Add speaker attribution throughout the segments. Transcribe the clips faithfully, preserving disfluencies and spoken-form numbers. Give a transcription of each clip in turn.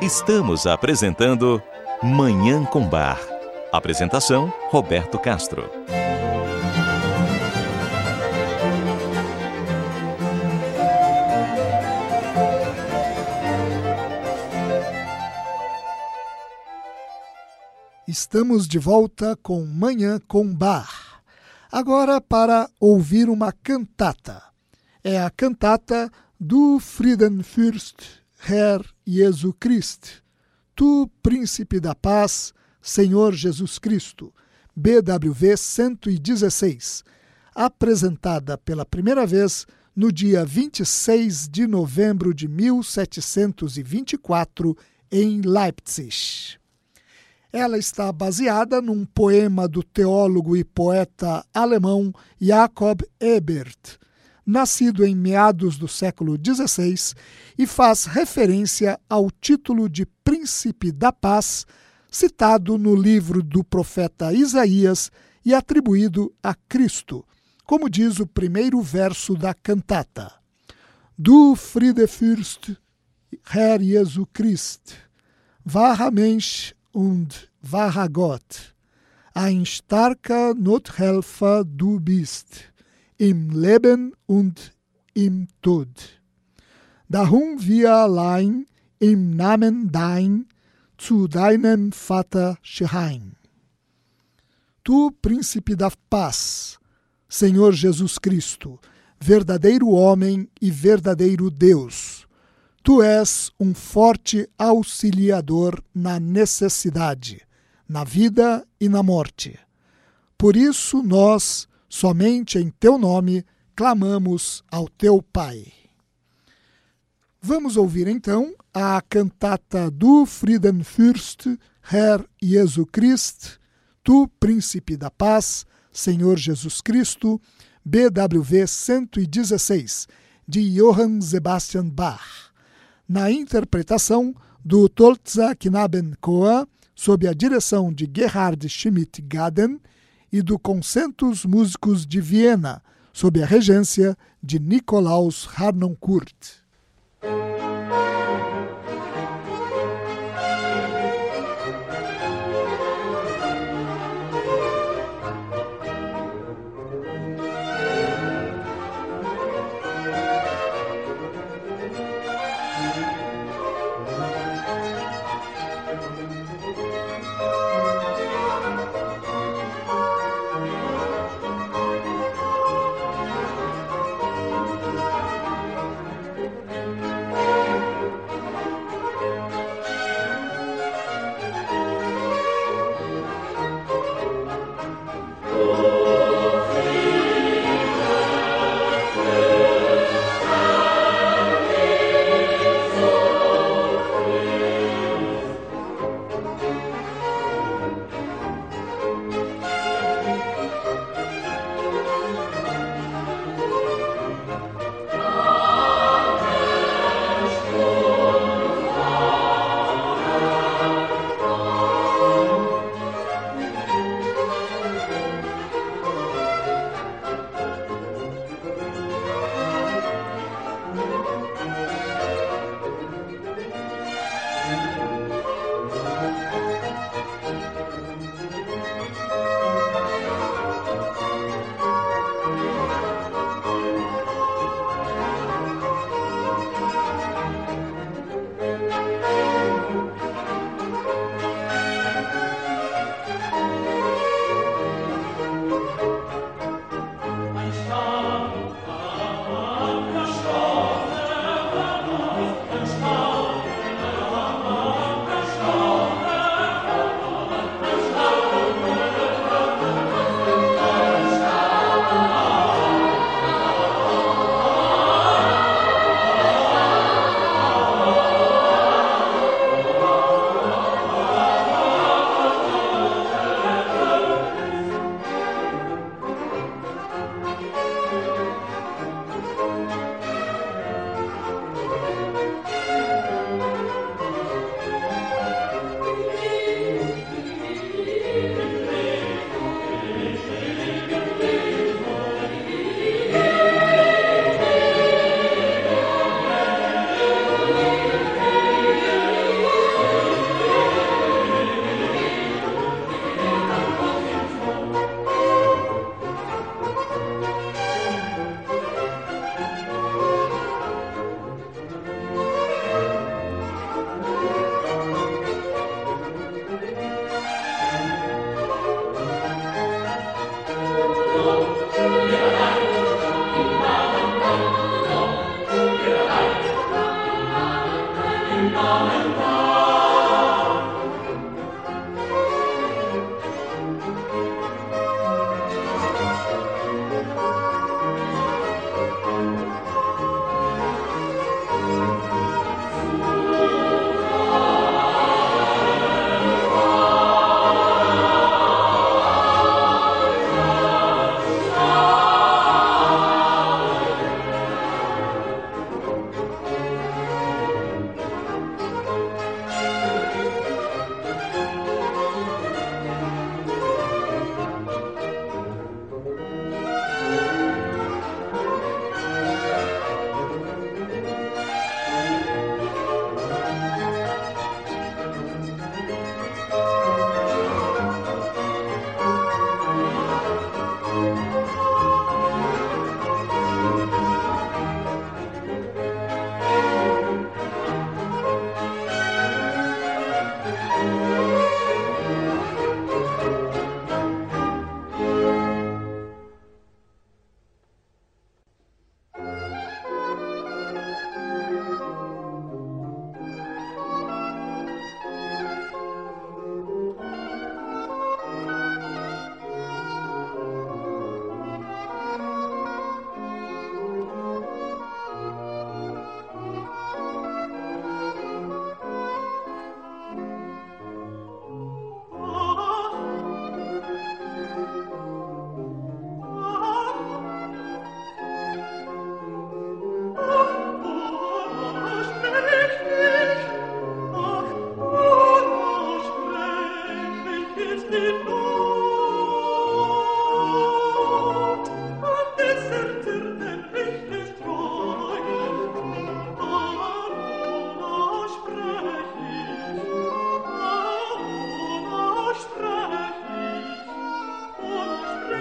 Speaker 1: Estamos apresentando Manhã com Bar. Apresentação, Roberto Castro.
Speaker 2: Estamos de volta com Manhã com Bar. Agora para ouvir uma cantata. É a cantata do Friedenfürst, Herr Jesus Christ. Tu, Príncipe da Paz, Senhor Jesus Cristo, B W V cento e dezesseis, apresentada pela primeira vez no dia vinte e seis de novembro de mil setecentos e vinte e quatro, em Leipzig. Ela está baseada num poema do teólogo e poeta alemão Jacob Ebert, nascido em meados do século dezesseis, e faz referência ao título de Príncipe da Paz, citado no livro do profeta Isaías e atribuído a Cristo, como diz o primeiro verso da cantata. Du Friedefürst, Herr Jesus Christ, wahrer Mensch und wahrer Gott, ein starker Nothelfer du bist, im Leben und im Tod. Darum wir allein im Namen dein zu deinem Vater schreien. Tu, Príncipe da Paz, Senhor Jesus Cristo, verdadeiro homem e verdadeiro Deus, tu és um forte auxiliador na necessidade, na vida e na morte. Por isso nós, somente em teu nome, clamamos ao teu Pai. Vamos ouvir então a cantata do Friedenfürst, Herr Jesus Christ, Tu, Príncipe da Paz, Senhor Jesus Cristo, B W V cento e dezesseis, de Johann Sebastian Bach, na interpretação do Tolzer Knabenchor, sob a direção de Gerhard Schmidt-Gaden, e do Concentus Músicos de Viena, sob a regência de Nikolaus Harnoncourt.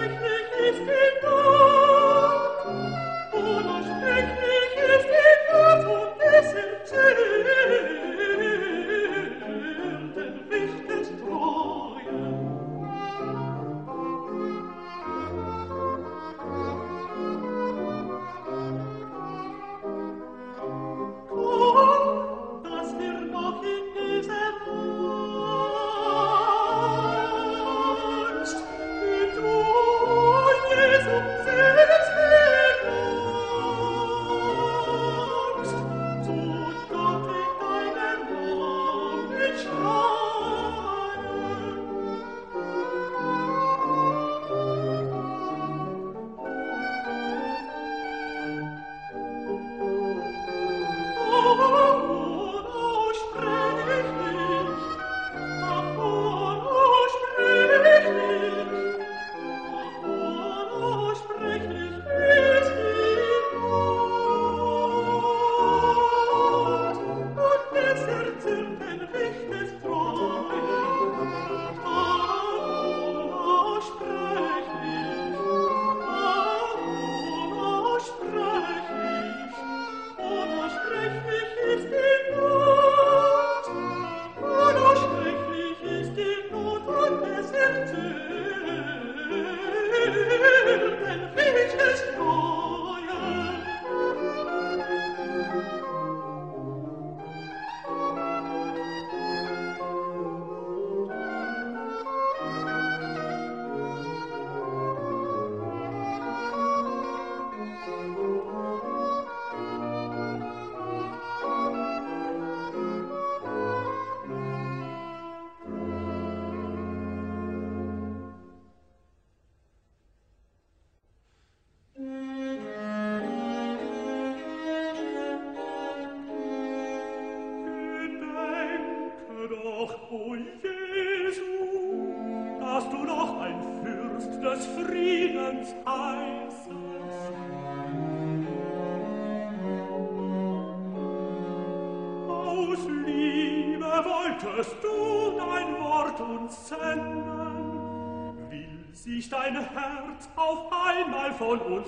Speaker 3: Dein Herz auf einmal von uns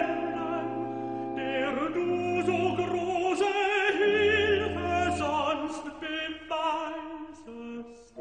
Speaker 3: wenden, der du so große Hilfe sonst beweisest.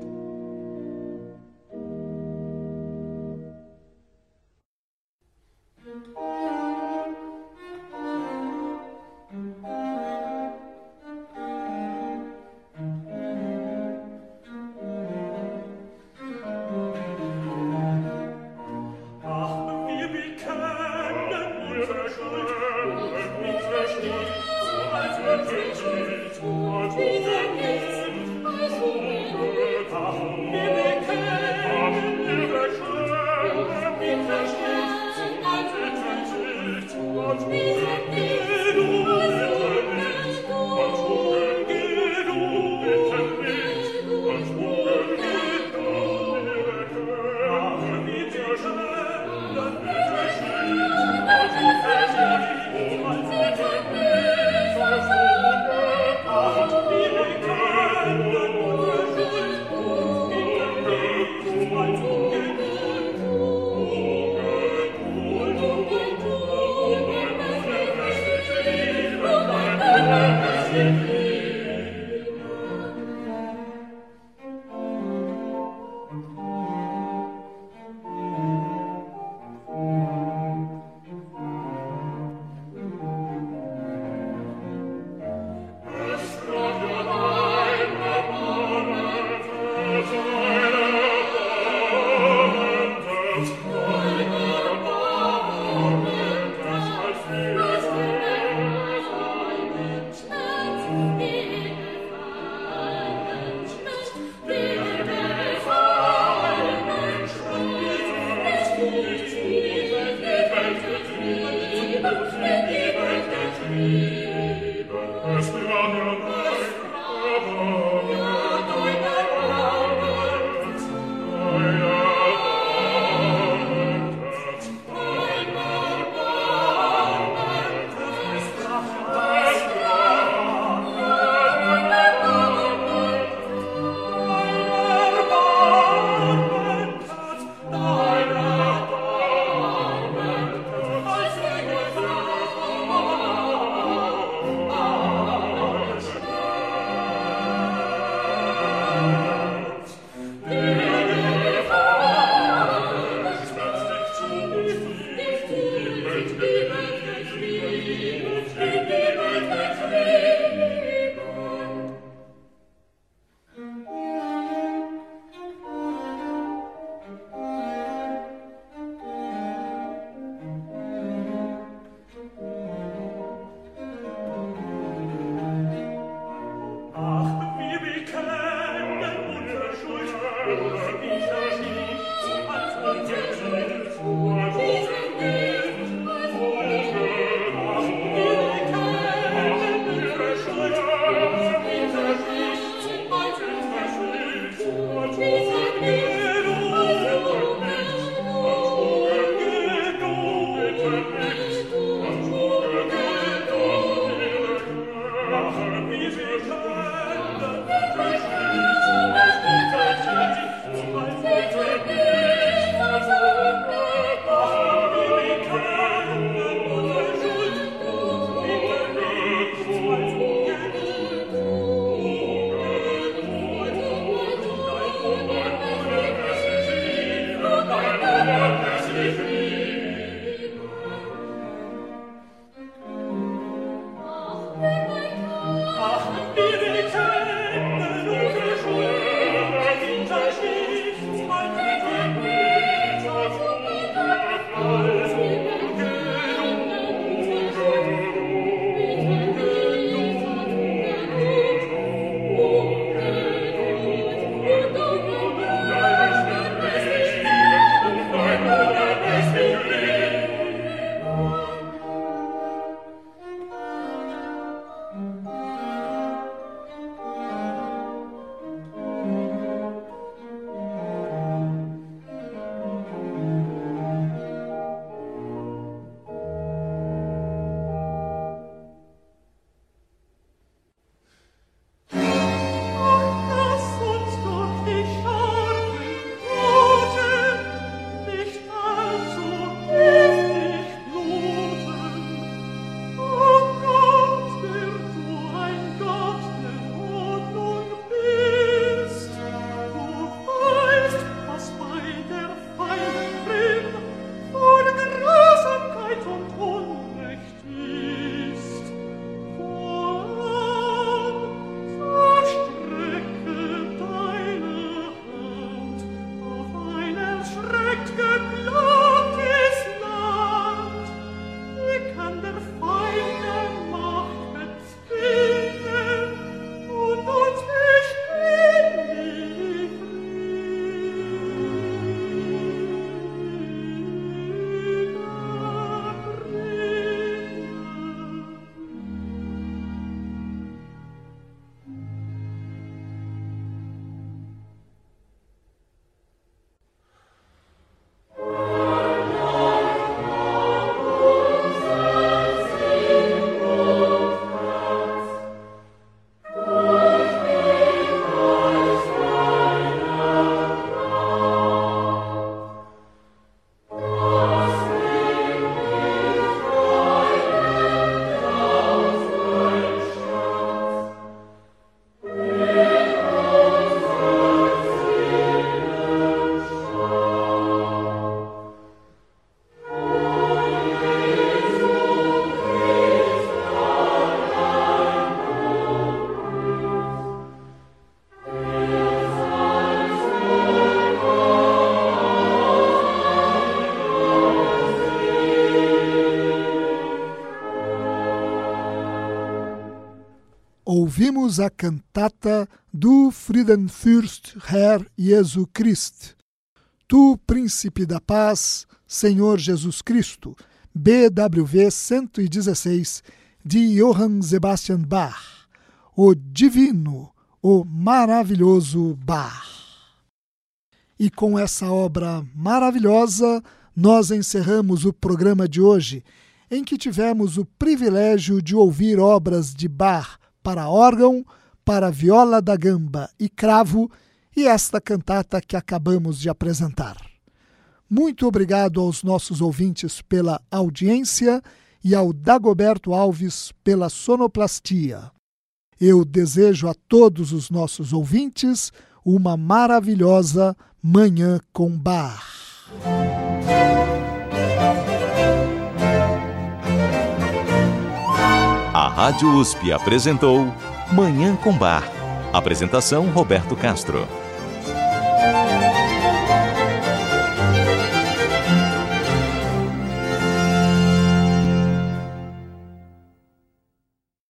Speaker 4: Deiner
Speaker 2: ouvimos a cantata do Friedenfürst Herr Jesu Christ, Tu, Príncipe da Paz, Senhor Jesus Cristo, B W V cento e dezesseis, de Johann Sebastian Bach, o divino, o maravilhoso Bach. E com essa obra maravilhosa, nós encerramos o programa de hoje, em que tivemos o privilégio de ouvir obras de Bach para órgão, para viola da gamba e cravo, e esta cantata que acabamos de apresentar. Muito obrigado aos nossos ouvintes pela audiência e ao Dagoberto Alves pela sonoplastia. Eu desejo a todos os nossos ouvintes uma maravilhosa Manhã com Bach.
Speaker 1: A Rádio U S P apresentou Manhã com Bach. Apresentação Roberto Castro.